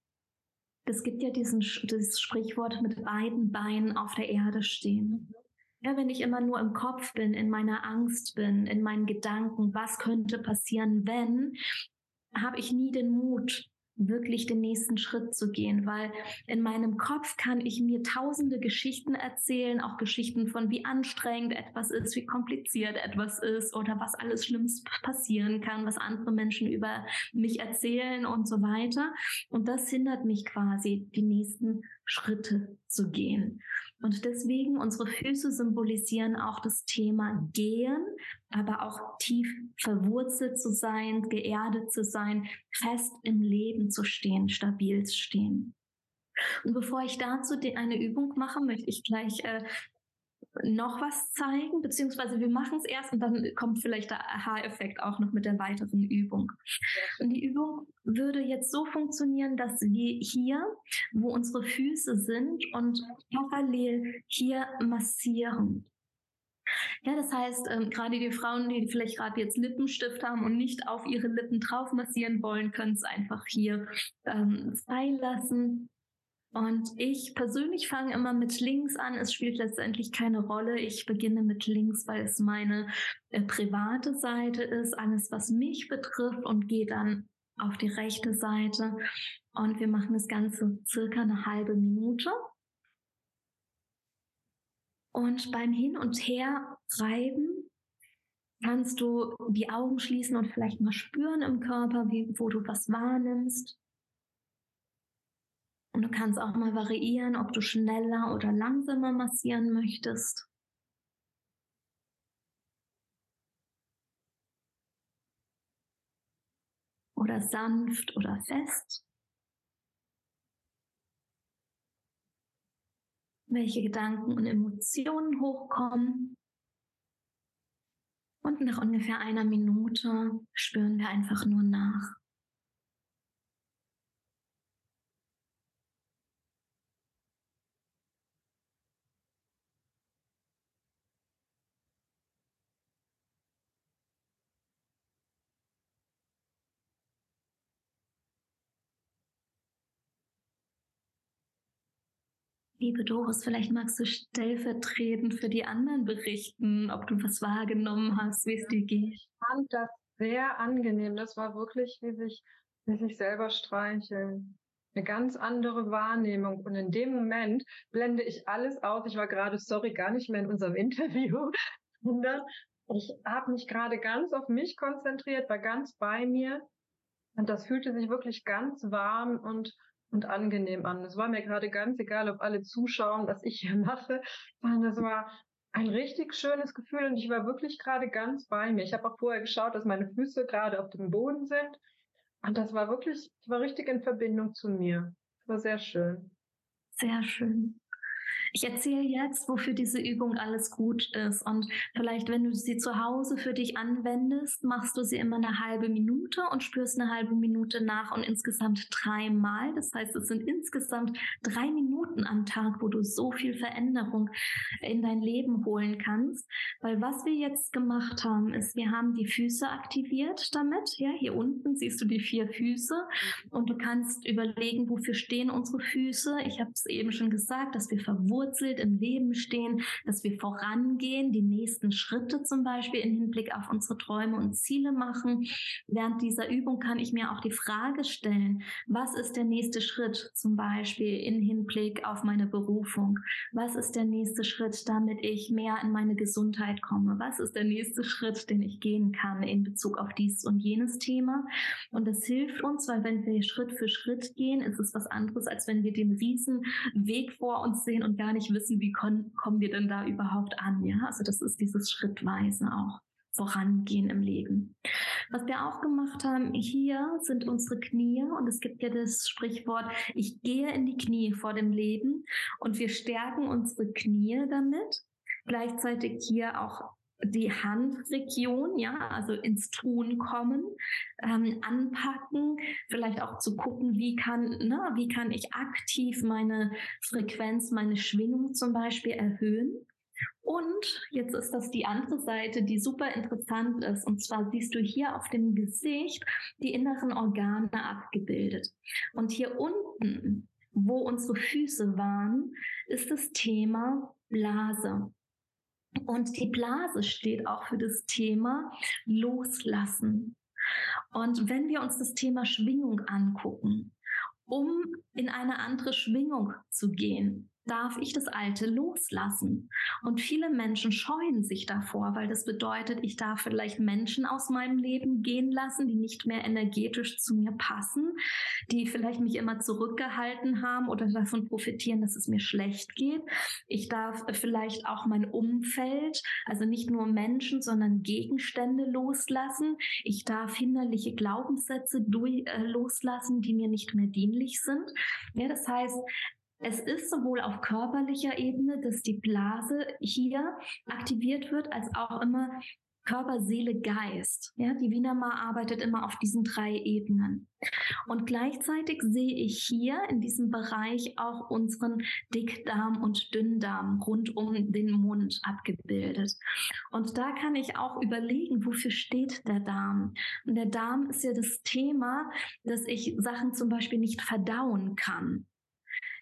es gibt ja diesen, dieses Sprichwort mit beiden Beinen auf der Erde stehen. Ja, wenn ich immer nur im Kopf bin, in meiner Angst bin, in meinen Gedanken, was könnte passieren, wenn, habe ich nie den Mut, wirklich den nächsten Schritt zu gehen, weil in meinem Kopf kann ich mir tausende Geschichten erzählen, auch Geschichten von wie anstrengend etwas ist, wie kompliziert etwas ist oder was alles Schlimmes passieren kann, was andere Menschen über mich erzählen und so weiter. Und das hindert mich quasi, die nächsten Schritte zu gehen. Und deswegen, unsere Füße symbolisieren auch das Thema Gehen, aber auch tief verwurzelt zu sein, geerdet zu sein, fest im Leben zu stehen, stabil zu stehen. Und bevor ich dazu eine Übung mache, möchte ich gleich äh, noch was zeigen, beziehungsweise wir machen es erst und dann kommt vielleicht der Aha-Effekt auch noch mit der weiteren Übung. Und die Übung würde jetzt so funktionieren, dass wir hier, wo unsere Füße sind und parallel hier massieren. Ja, das heißt, ähm, gerade die Frauen, die vielleicht gerade jetzt Lippenstift haben und nicht auf ihre Lippen drauf massieren wollen, können es einfach hier ähm, frei lassen. Und ich persönlich fange immer mit links an. Es spielt letztendlich keine Rolle. Ich beginne mit links, weil es meine äh, private Seite ist, alles, was mich betrifft, und gehe dann auf die rechte Seite. Und wir machen das Ganze circa eine halbe Minute. Und beim Hin und Her reiben kannst du die Augen schließen und vielleicht mal spüren im Körper, wie, wo du was wahrnimmst. Und du kannst auch mal variieren, ob du schneller oder langsamer massieren möchtest. Oder sanft oder fest. Welche Gedanken und Emotionen hochkommen. Und nach ungefähr einer Minute spüren wir einfach nur nach. Liebe Doris, vielleicht magst du stellvertretend für die anderen berichten, ob du was wahrgenommen hast, wie es dir geht. Ich fand das sehr angenehm. Das war wirklich wie sich, wie sich selber streicheln. Eine ganz andere Wahrnehmung. Und in dem Moment blende ich alles aus. Ich war gerade, sorry, gar nicht mehr in unserem Interview. Ich habe mich gerade ganz auf mich konzentriert, war ganz bei mir. Und das fühlte sich wirklich ganz warm und und angenehm an. Es war mir gerade ganz egal, ob alle zuschauen, was ich hier mache, sondern das war ein richtig schönes Gefühl und ich war wirklich gerade ganz bei mir. Ich habe auch vorher geschaut, dass meine Füße gerade auf dem Boden sind und das war wirklich, ich war richtig in Verbindung zu mir. Das war sehr schön. Sehr schön. Ich erzähle jetzt, wofür diese Übung alles gut ist, und vielleicht, wenn du sie zu Hause für dich anwendest, machst du sie immer eine halbe Minute und spürst eine halbe Minute nach und insgesamt dreimal. Das heißt, es sind insgesamt drei Minuten am Tag, wo du so viel Veränderung in dein Leben holen kannst. Weil was wir jetzt gemacht haben, ist, wir haben die Füße aktiviert damit. Ja, hier unten siehst du die vier Füße und du kannst überlegen, wofür stehen unsere Füße. Ich habe es eben schon gesagt, dass wir verwurzelt im Leben stehen, dass wir vorangehen, die nächsten Schritte zum Beispiel im Hinblick auf unsere Träume und Ziele machen. Während dieser Übung kann ich mir auch die Frage stellen, was ist der nächste Schritt zum Beispiel im Hinblick auf meine Berufung? Was ist der nächste Schritt, damit ich mehr in meine Gesundheit komme? Was ist der nächste Schritt, den ich gehen kann in Bezug auf dies und jenes Thema? Und das hilft uns, weil wenn wir Schritt für Schritt gehen, ist es was anderes, als wenn wir den riesen Weg vor uns sehen und gar nicht wissen, wie kon- kommen wir denn da überhaupt an. Ja? Also das ist dieses Schrittweise auch vorangehen im Leben. Was wir auch gemacht haben, hier sind unsere Knie, und es gibt ja das Sprichwort, ich gehe in die Knie vor dem Leben, und wir stärken unsere Knie damit. Gleichzeitig hier auch die Handregion, ja, also ins Tun kommen, ähm, anpacken, vielleicht auch zu gucken, wie kann, ne, wie kann ich aktiv meine Frequenz, meine Schwingung zum Beispiel erhöhen. Und jetzt ist das die andere Seite, die super interessant ist. Und zwar siehst du hier auf dem Gesicht die inneren Organe abgebildet. Und hier unten, wo unsere Füße waren, ist das Thema Blase. Und die Blase steht auch für das Thema Loslassen. Und wenn wir uns das Thema Schwingung angucken, um in eine andere Schwingung zu gehen, darf ich das Alte loslassen. Und viele Menschen scheuen sich davor, weil das bedeutet, ich darf vielleicht Menschen aus meinem Leben gehen lassen, die nicht mehr energetisch zu mir passen, die vielleicht mich immer zurückgehalten haben oder davon profitieren, dass es mir schlecht geht. Ich darf vielleicht auch mein Umfeld, also nicht nur Menschen, sondern Gegenstände loslassen. Ich darf hinderliche Glaubenssätze durch, äh, loslassen, die mir nicht mehr dienlich sind. Ja, das heißt, es ist sowohl auf körperlicher Ebene, dass die Blase hier aktiviert wird, als auch immer Körper, Seele, Geist. Ja, die Wiener Ma arbeitet immer auf diesen drei Ebenen. Und gleichzeitig sehe ich hier in diesem Bereich auch unseren Dickdarm und Dünndarm rund um den Mund abgebildet. Und da kann ich auch überlegen, wofür steht der Darm? Und der Darm ist ja das Thema, dass ich Sachen zum Beispiel nicht verdauen kann.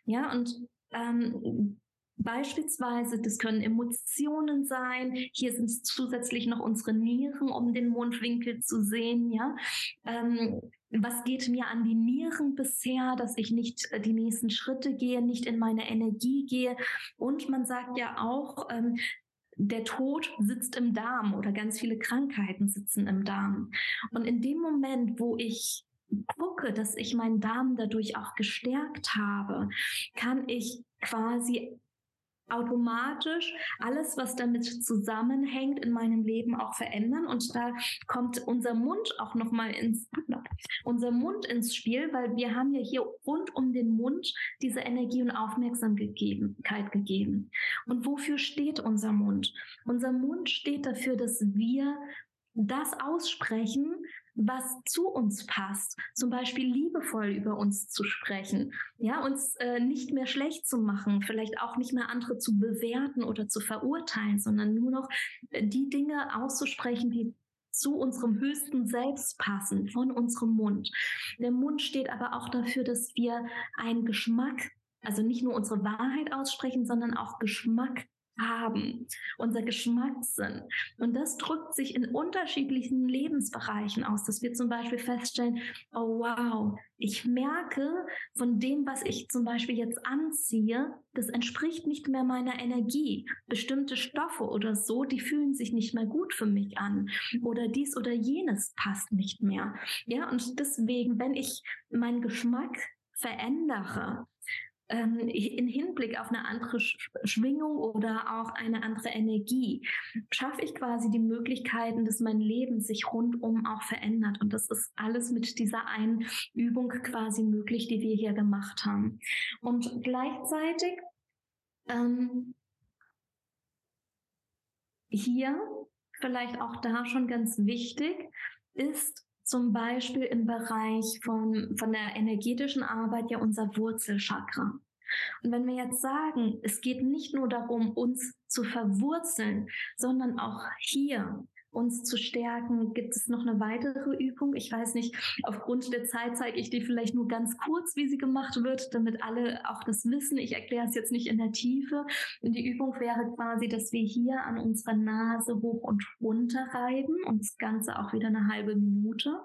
Ja, und ähm, beispielsweise, das können Emotionen sein. Hier sind es zusätzlich noch unsere Nieren, um den Mundwinkel zu sehen. Ja, ähm, was geht mir an die Nieren bisher, dass ich nicht die nächsten Schritte gehe, nicht in meine Energie gehe. Und man sagt ja auch, ähm, der Tod sitzt im Darm oder ganz viele Krankheiten sitzen im Darm. Und in dem Moment, wo ich gucke, dass ich meinen Darm dadurch auch gestärkt habe, kann ich quasi automatisch alles, was damit zusammenhängt, in meinem Leben auch verändern. Und da kommt unser Mund auch nochmal ins, unser Mund ins Spiel, weil wir haben ja hier rund um den Mund diese Energie und Aufmerksamkeit gegeben. Und wofür steht unser Mund? Unser Mund steht dafür, dass wir das aussprechen, was zu uns passt, zum Beispiel liebevoll über uns zu sprechen, ja, uns äh, nicht mehr schlecht zu machen, vielleicht auch nicht mehr andere zu bewerten oder zu verurteilen, sondern nur noch die Dinge auszusprechen, die zu unserem höchsten Selbst passen, von unserem Mund. Der Mund steht aber auch dafür, dass wir einen Geschmack, also nicht nur unsere Wahrheit aussprechen, sondern auch Geschmack haben, unser Geschmackssinn. Und das drückt sich in unterschiedlichen Lebensbereichen aus, dass wir zum Beispiel feststellen, oh wow, ich merke von dem, was ich zum Beispiel jetzt anziehe, das entspricht nicht mehr meiner Energie. Bestimmte Stoffe oder so, die fühlen sich nicht mehr gut für mich an. Oder dies oder jenes passt nicht mehr. Ja, und deswegen, wenn ich meinen Geschmack verändere, in Hinblick auf eine andere Schwingung oder auch eine andere Energie, schaffe ich quasi die Möglichkeiten, dass mein Leben sich rundum auch verändert. Und das ist alles mit dieser einen Übung quasi möglich, die wir hier gemacht haben. Und gleichzeitig ähm, hier vielleicht auch da schon ganz wichtig ist, zum Beispiel im Bereich von, von der energetischen Arbeit ja unser Wurzelchakra. Und wenn wir jetzt sagen, es geht nicht nur darum, uns zu verwurzeln, sondern auch hier uns zu stärken, gibt es noch eine weitere Übung. Ich weiß nicht, aufgrund der Zeit zeige ich die vielleicht nur ganz kurz, wie sie gemacht wird, damit alle auch das wissen. Ich erkläre es jetzt nicht in der Tiefe. Und die Übung wäre quasi, dass wir hier an unserer Nase hoch und runter reiben und das Ganze auch wieder eine halbe Minute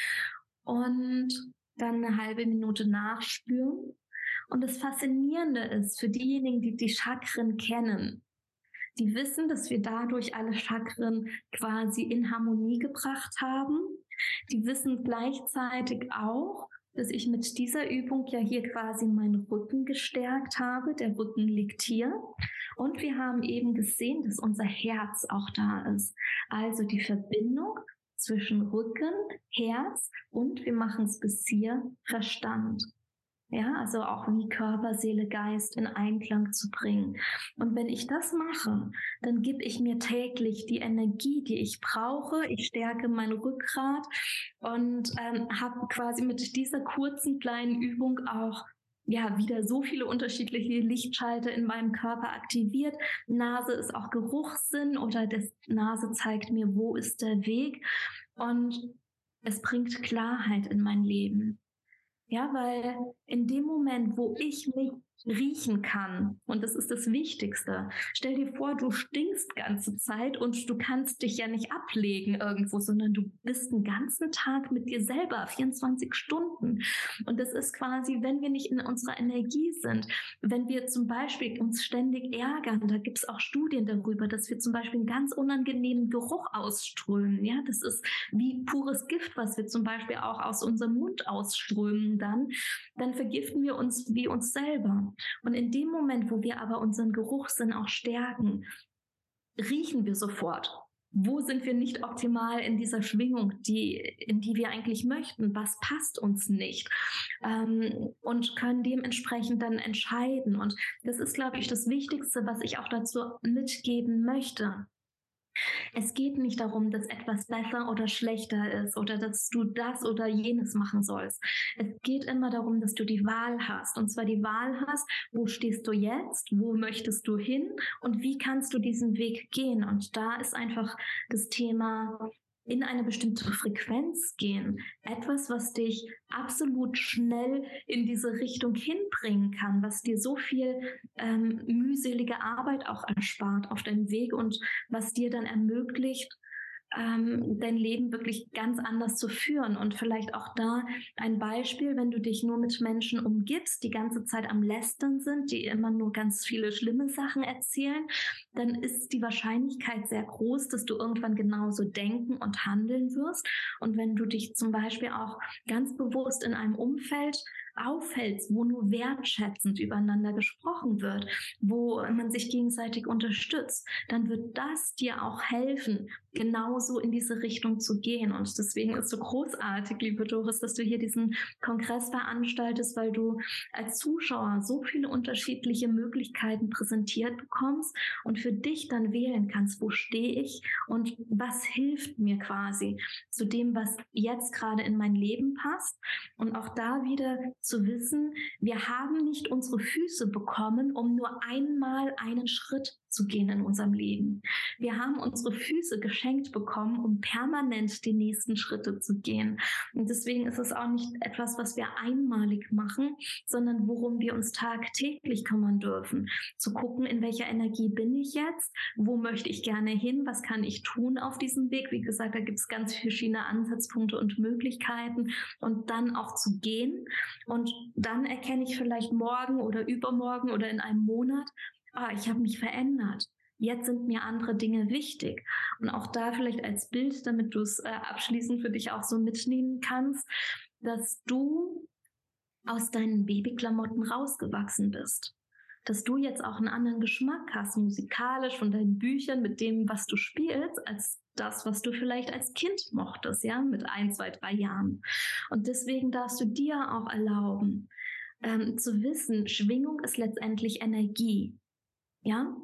und dann eine halbe Minute nachspüren. Und das Faszinierende ist, für diejenigen, die die Chakren kennen, die wissen, dass wir dadurch alle Chakren quasi in Harmonie gebracht haben. Die wissen gleichzeitig auch, dass ich mit dieser Übung ja hier quasi meinen Rücken gestärkt habe. Der Rücken liegt hier. Und wir haben eben gesehen, dass unser Herz auch da ist. Also die Verbindung zwischen Rücken, Herz und wir machen es bis hier, Verstand. Ja, also auch wie Körper, Seele, Geist in Einklang zu bringen. Und wenn ich das mache, dann gebe ich mir täglich die Energie, die ich brauche. Ich stärke mein Rückgrat und ähm, habe quasi mit dieser kurzen kleinen Übung auch ja wieder so viele unterschiedliche Lichtschalter in meinem Körper aktiviert. Nase ist auch Geruchssinn oder das Nase zeigt mir, wo ist der Weg. Und es bringt Klarheit in mein Leben. Ja, weil in dem Moment, wo ich mich riechen kann, und das ist das Wichtigste, stell dir vor, du stinkst ganze Zeit und du kannst dich ja nicht ablegen irgendwo, sondern du bist den ganzen Tag mit dir selber, vierundzwanzig Stunden. Und das ist quasi, wenn wir nicht in unserer Energie sind, wenn wir zum Beispiel uns ständig ärgern, da gibt es auch Studien darüber, dass wir zum Beispiel einen ganz unangenehmen Geruch ausströmen. Ja, das ist wie pures Gift, was wir zum Beispiel auch aus unserem Mund ausströmen dann, dann vergiften wir uns wie uns selber. Und in dem Moment, wo wir aber unseren Geruchssinn auch stärken, riechen wir sofort. Wo sind wir nicht optimal in dieser Schwingung, die, in die wir eigentlich möchten? Was passt uns nicht? Ähm, und können dementsprechend dann entscheiden. Und das ist, glaube ich, das Wichtigste, was ich auch dazu mitgeben möchte. Es geht nicht darum, dass etwas besser oder schlechter ist oder dass du das oder jenes machen sollst. Es geht immer darum, dass du die Wahl hast. Und zwar die Wahl hast, wo stehst du jetzt, wo möchtest du hin und wie kannst du diesen Weg gehen. Und da ist einfach das Thema in eine bestimmte Frequenz gehen. Etwas, was dich absolut schnell in diese Richtung hinbringen kann, was dir so viel ähm, mühselige Arbeit auch erspart auf deinem Weg und was dir dann ermöglicht, ähm, dein Leben wirklich ganz anders zu führen. Und vielleicht auch da ein Beispiel, wenn du dich nur mit Menschen umgibst, die ganze Zeit am Lästern sind, die immer nur ganz viele schlimme Sachen erzählen, dann ist die Wahrscheinlichkeit sehr groß, dass du irgendwann genauso denken und handeln wirst. Und wenn du dich zum Beispiel auch ganz bewusst in einem Umfeld aufhältst, wo nur wertschätzend übereinander gesprochen wird, wo man sich gegenseitig unterstützt, dann wird das dir auch helfen, genauso in diese Richtung zu gehen. Und deswegen ist es so großartig, liebe Doris, dass du hier diesen Kongress veranstaltest, weil du als Zuschauer so viele unterschiedliche Möglichkeiten präsentiert bekommst und für dich dann wählen kannst, wo stehe ich und was hilft mir quasi zu dem, was jetzt gerade in mein Leben passt. Und auch da wieder zu wissen, wir haben nicht unsere Füße bekommen, um nur einmal einen Schritt zu gehen in unserem Leben. Wir haben unsere Füße geschenkt bekommen, um permanent die nächsten Schritte zu gehen. Und deswegen ist es auch nicht etwas, was wir einmalig machen, sondern worum wir uns tagtäglich kümmern dürfen. Zu gucken, in welcher Energie bin ich jetzt, wo möchte ich gerne hin, was kann ich tun auf diesem Weg. Wie gesagt, da gibt es ganz verschiedene Ansatzpunkte und Möglichkeiten und dann auch zu gehen. Und dann erkenne ich vielleicht morgen oder übermorgen oder in einem Monat, ah, ich habe mich verändert. Jetzt sind mir andere Dinge wichtig. Und auch da vielleicht als Bild, damit du es äh, abschließend für dich auch so mitnehmen kannst, dass du aus deinen Babyklamotten rausgewachsen bist. Dass du jetzt auch einen anderen Geschmack hast, musikalisch von deinen Büchern, mit dem, was du spielst, als das, was du vielleicht als Kind mochtest, ja, mit ein, zwei, drei Jahren. Und deswegen darfst du dir auch erlauben, ähm, zu wissen, Schwingung ist letztendlich Energie. Ja,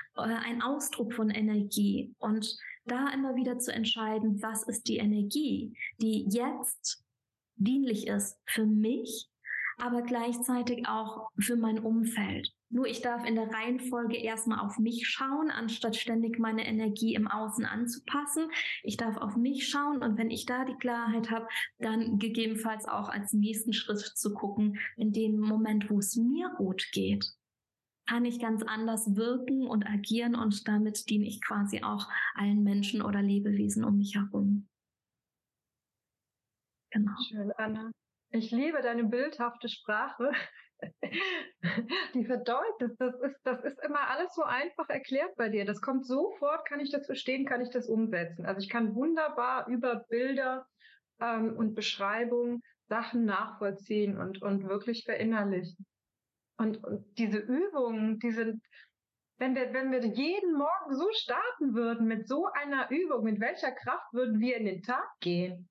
ein Ausdruck von Energie und da immer wieder zu entscheiden, was ist die Energie, die jetzt dienlich ist für mich, aber gleichzeitig auch für mein Umfeld. Nur ich darf in der Reihenfolge erstmal auf mich schauen, anstatt ständig meine Energie im Außen anzupassen. Ich darf auf mich schauen und wenn ich da die Klarheit habe, dann gegebenenfalls auch als nächsten Schritt zu gucken, in dem Moment, wo es mir gut geht, kann ich ganz anders wirken und agieren und damit diene ich quasi auch allen Menschen oder Lebewesen um mich herum. Genau. Schön, Anna. Ich liebe deine bildhafte Sprache. Die verdeutlicht, das ist, das ist immer alles so einfach erklärt bei dir. Das kommt sofort, kann ich das verstehen, kann ich das umsetzen. Also ich kann wunderbar über Bilder ähm, und Beschreibungen Sachen nachvollziehen und, und wirklich verinnerlichen. Und, und diese Übungen, die sind, wenn wir, wenn wir jeden Morgen so starten würden mit so einer Übung, mit welcher Kraft würden wir in den Tag gehen?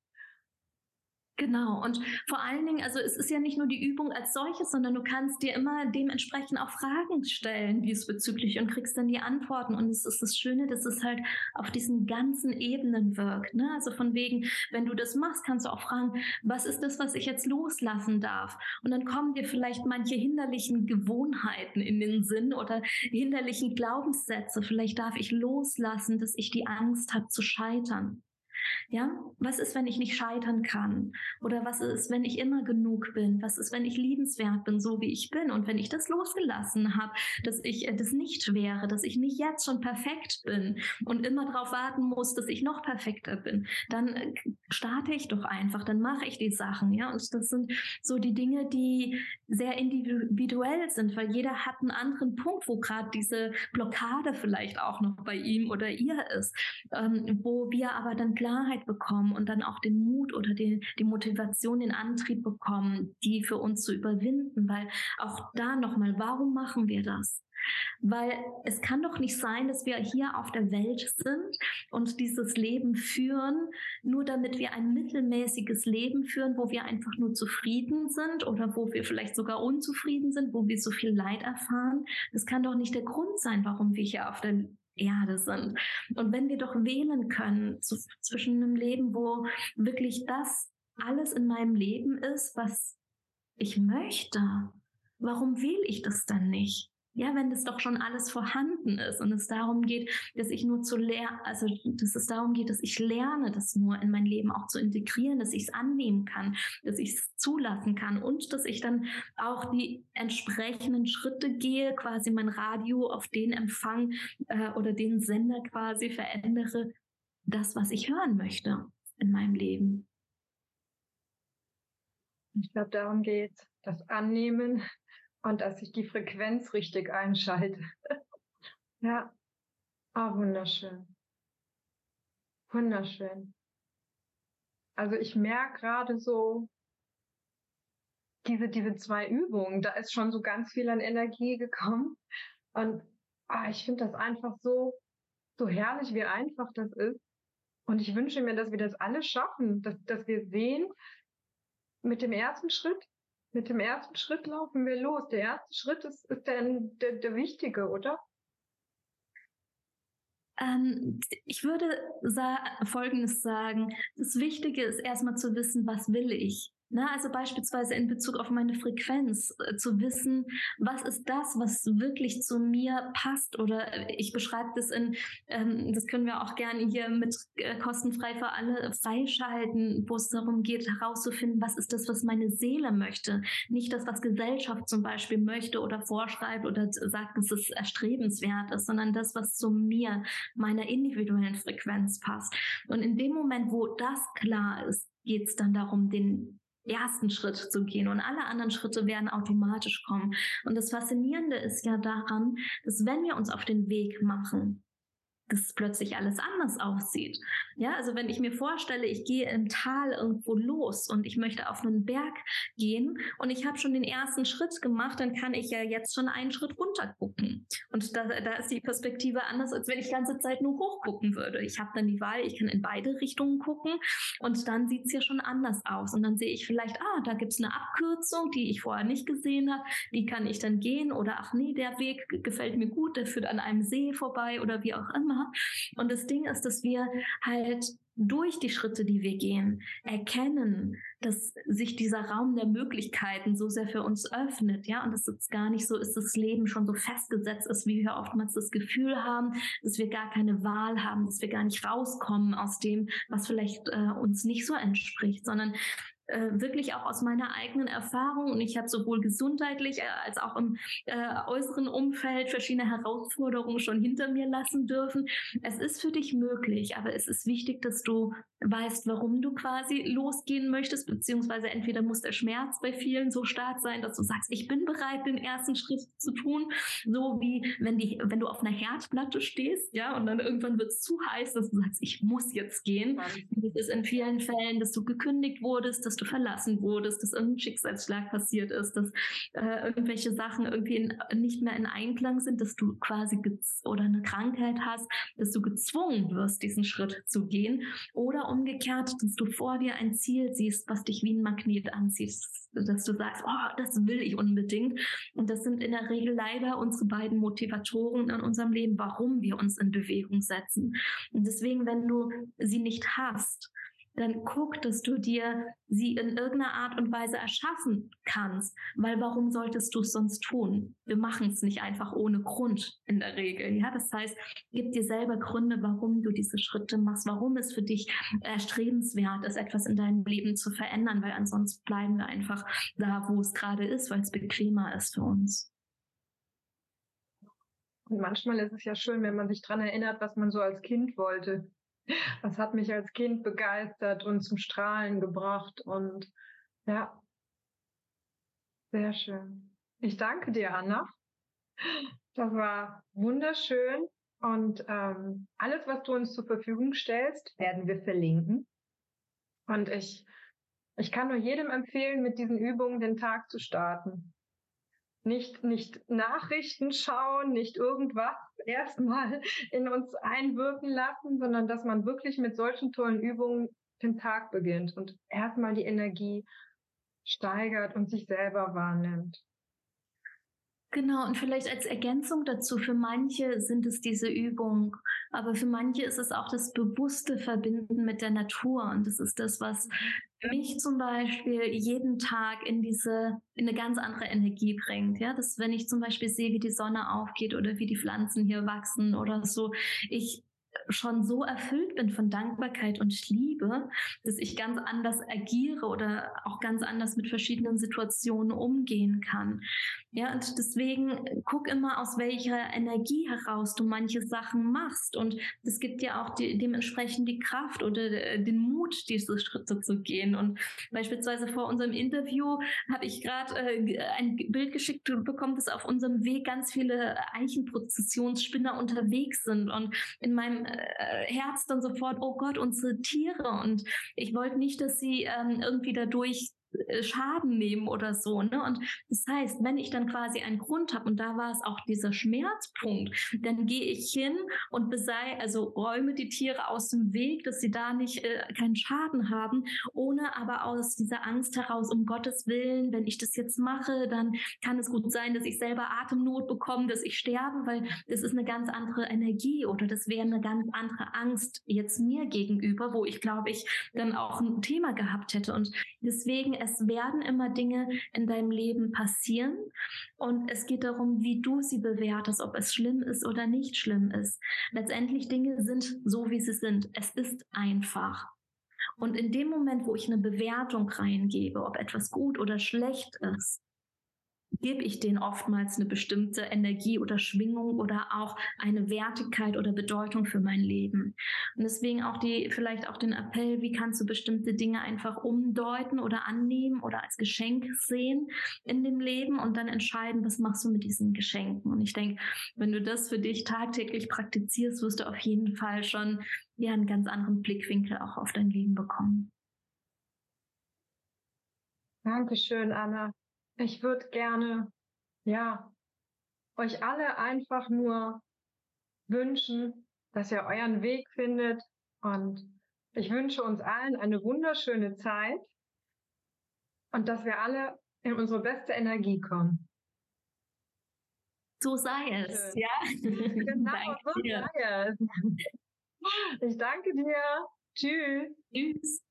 Genau, und vor allen Dingen, also es ist ja nicht nur die Übung als solches, sondern du kannst dir immer dementsprechend auch Fragen stellen diesbezüglich und kriegst dann die Antworten. Und es ist das Schöne, dass es halt auf diesen ganzen Ebenen wirkt. Ne? Also von wegen, wenn du das machst, kannst du auch fragen, was ist das, was ich jetzt loslassen darf? Und dann kommen dir vielleicht manche hinderlichen Gewohnheiten in den Sinn oder hinderlichen Glaubenssätze. Vielleicht darf ich loslassen, dass ich die Angst habe zu scheitern. Ja, was ist, wenn ich nicht scheitern kann? Oder was ist, wenn ich immer genug bin? Was ist, wenn ich liebenswert bin, so wie ich bin? Und wenn ich das losgelassen habe, dass ich äh, das nicht wäre, dass ich nicht jetzt schon perfekt bin und immer darauf warten muss, dass ich noch perfekter bin, dann äh, starte ich doch einfach, dann mache ich die Sachen. Ja, und das sind so die Dinge, die sehr individuell sind, weil jeder hat einen anderen Punkt, wo gerade diese Blockade vielleicht auch noch bei ihm oder ihr ist, ähm, wo wir aber dann Klarheit bekommen und dann auch den Mut oder die, die Motivation, den Antrieb bekommen, die für uns zu überwinden, weil auch da nochmal, warum machen wir das? Weil es kann doch nicht sein, dass wir hier auf der Welt sind und dieses Leben führen, nur damit wir ein mittelmäßiges Leben führen, wo wir einfach nur zufrieden sind oder wo wir vielleicht sogar unzufrieden sind, wo wir so viel Leid erfahren. Das kann doch nicht der Grund sein, warum wir hier auf der Erde sind. Und wenn wir doch wählen können zu, zwischen einem Leben, wo wirklich das alles in meinem Leben ist, was ich möchte, warum wähle ich das dann nicht? Ja, wenn das doch schon alles vorhanden ist und es darum geht, dass ich nur zu lernen, also dass es darum geht, dass ich lerne, das nur in mein Leben auch zu integrieren, dass ich es annehmen kann, dass ich es zulassen kann und dass ich dann auch die entsprechenden Schritte gehe, quasi mein Radio auf den Empfang äh, oder den Sender quasi verändere, das, was ich hören möchte in meinem Leben. Ich glaube, darum geht es, das Annehmen und dass ich die Frequenz richtig einschalte. Ja, ah, wunderschön. Wunderschön. Also ich merke gerade so, diese, diese zwei Übungen, da ist schon so ganz viel an Energie gekommen. Und ah, ich finde das einfach so, so herrlich, wie einfach das ist. Und ich wünsche mir, dass wir das alle schaffen, dass, dass wir sehen, mit dem ersten Schritt, mit dem ersten Schritt laufen wir los. Der erste Schritt ist, ist der, der, der wichtige, oder? Ähm, ich würde sa- Folgendes sagen. Das Wichtige ist erstmal zu wissen, was will ich? Na, also beispielsweise in Bezug auf meine Frequenz, äh, zu wissen, was ist das, was wirklich zu mir passt, oder äh, ich beschreibe das in, ähm, das können wir auch gerne hier mit äh, kostenfrei für alle freischalten, wo es darum geht, herauszufinden, was ist das, was meine Seele möchte. Nicht das, was Gesellschaft zum Beispiel möchte oder vorschreibt oder sagt, dass es erstrebenswert ist, sondern das, was zu mir, meiner individuellen Frequenz passt. Und in dem Moment, wo das klar ist, geht es dann darum, den ersten Schritt zu gehen, und alle anderen Schritte werden automatisch kommen. Und das Faszinierende ist ja daran, dass wenn wir uns auf den Weg machen, dass plötzlich alles anders aussieht. Ja, also wenn ich mir vorstelle, ich gehe im Tal irgendwo los und ich möchte auf einen Berg gehen und ich habe schon den ersten Schritt gemacht, dann kann ich ja jetzt schon einen Schritt runter gucken. Und da, da ist die Perspektive anders, als wenn ich die ganze Zeit nur hoch gucken würde. Ich habe dann die Wahl, ich kann in beide Richtungen gucken und dann sieht es ja schon anders aus. Und dann sehe ich vielleicht, ah, da gibt es eine Abkürzung, die ich vorher nicht gesehen habe, die kann ich dann gehen, oder ach nee, der Weg gefällt mir gut, der führt an einem See vorbei oder wie auch immer. Und das Ding ist, dass wir halt durch die Schritte, die wir gehen, erkennen, dass sich dieser Raum der Möglichkeiten so sehr für uns öffnet, ja, und dass es gar nicht so ist, dass das Leben schon so festgesetzt ist, wie wir oftmals das Gefühl haben, dass wir gar keine Wahl haben, dass wir gar nicht rauskommen aus dem, was vielleicht äh, uns nicht so entspricht, sondern wirklich auch aus meiner eigenen Erfahrung, und ich habe sowohl gesundheitlich als auch im äh, äußeren Umfeld verschiedene Herausforderungen schon hinter mir lassen dürfen. Es ist für dich möglich, aber es ist wichtig, dass du weißt, warum du quasi losgehen möchtest, beziehungsweise entweder muss der Schmerz bei vielen so stark sein, dass du sagst, ich bin bereit, den ersten Schritt zu tun, so wie wenn, die, wenn du auf einer Herdplatte stehst, ja, und dann irgendwann wird es zu heiß, dass du sagst, ich muss jetzt gehen. Das ist in vielen Fällen, dass du gekündigt wurdest, dass du verlassen wurdest, dass irgendein Schicksalsschlag passiert ist, dass äh, irgendwelche Sachen irgendwie in, nicht mehr in Einklang sind, dass du quasi oder eine Krankheit hast, dass du gezwungen wirst, diesen Schritt zu gehen, oder umgekehrt, dass du vor dir ein Ziel siehst, was dich wie ein Magnet anzieht, dass du sagst, oh, das will ich unbedingt. Und das sind in der Regel leider unsere beiden Motivatoren in unserem Leben, warum wir uns in Bewegung setzen. Und deswegen, wenn du sie nicht hast, dann guck, dass du dir sie in irgendeiner Art und Weise erschaffen kannst. Weil warum solltest du es sonst tun? Wir machen es nicht einfach ohne Grund in der Regel. Ja, das heißt, gib dir selber Gründe, warum du diese Schritte machst, warum es für dich erstrebenswert ist, etwas in deinem Leben zu verändern, weil ansonsten bleiben wir einfach da, wo es gerade ist, weil es bequemer ist für uns. Und manchmal ist es ja schön, wenn man sich daran erinnert, was man so als Kind wollte. Das hat mich als Kind begeistert und zum Strahlen gebracht, und ja, sehr schön. Ich danke dir, Anna. Das war wunderschön, und ähm, alles, was du uns zur Verfügung stellst, werden wir verlinken. Und ich, ich kann nur jedem empfehlen, mit diesen Übungen den Tag zu starten. Nicht, nicht Nachrichten schauen, nicht irgendwas erstmal in uns einwirken lassen, sondern dass man wirklich mit solchen tollen Übungen den Tag beginnt und erstmal die Energie steigert und sich selber wahrnimmt. Genau, und vielleicht als Ergänzung dazu, für manche sind es diese Übungen, aber für manche ist es auch das bewusste Verbinden mit der Natur. Und das ist das, was mich zum Beispiel jeden Tag in diese, in eine ganz andere Energie bringt. Ja, dass wenn ich zum Beispiel sehe, wie die Sonne aufgeht oder wie die Pflanzen hier wachsen oder so, ich schon so erfüllt bin von Dankbarkeit und Liebe, dass ich ganz anders agiere oder auch ganz anders mit verschiedenen Situationen umgehen kann. Ja, und deswegen guck immer, aus welcher Energie heraus du manche Sachen machst. Und das gibt dir auch die, dementsprechend die Kraft oder den Mut, diese Schritte zu gehen. Und beispielsweise vor unserem Interview habe ich gerade äh, ein Bild geschickt bekommen, dass auf unserem Weg ganz viele Eichenprozessionsspinner unterwegs sind. Und in meinem äh, Herz dann sofort, oh Gott, unsere Tiere. Und ich wollte nicht, dass sie ähm, irgendwie dadurch Schaden nehmen oder so, ne? Und das heißt, wenn ich dann quasi einen Grund habe, und da war es auch dieser Schmerzpunkt, dann gehe ich hin und besei, also räume die Tiere aus dem Weg, dass sie da nicht äh, keinen Schaden haben, ohne aber aus dieser Angst heraus, um Gottes Willen, wenn ich das jetzt mache, dann kann es gut sein, dass ich selber Atemnot bekomme, dass ich sterbe, weil das ist eine ganz andere Energie oder das wäre eine ganz andere Angst jetzt mir gegenüber, wo ich glaube ich dann auch ein Thema gehabt hätte. Und deswegen, es werden immer Dinge in deinem Leben passieren und es geht darum, wie du sie bewertest, ob es schlimm ist oder nicht schlimm ist. Letztendlich Dinge sind so, wie sie sind. Es ist einfach. Und in dem Moment, wo ich eine Bewertung reingebe, ob etwas gut oder schlecht ist, gebe ich denen oftmals eine bestimmte Energie oder Schwingung oder auch eine Wertigkeit oder Bedeutung für mein Leben. Und deswegen auch die, vielleicht auch den Appell, wie kannst du bestimmte Dinge einfach umdeuten oder annehmen oder als Geschenk sehen in dem Leben und dann entscheiden, was machst du mit diesen Geschenken. Und ich denke, wenn du das für dich tagtäglich praktizierst, wirst du auf jeden Fall schon ja einen ganz anderen Blickwinkel auch auf dein Leben bekommen. Dankeschön, Anna. Ich würde gerne, ja, euch alle einfach nur wünschen, dass ihr euren Weg findet. Und ich wünsche uns allen eine wunderschöne Zeit und dass wir alle in unsere beste Energie kommen. So sei es, Schön. ja. Genau, Danke so dir. sei es. Ich danke dir. Tschüss. Tschüss.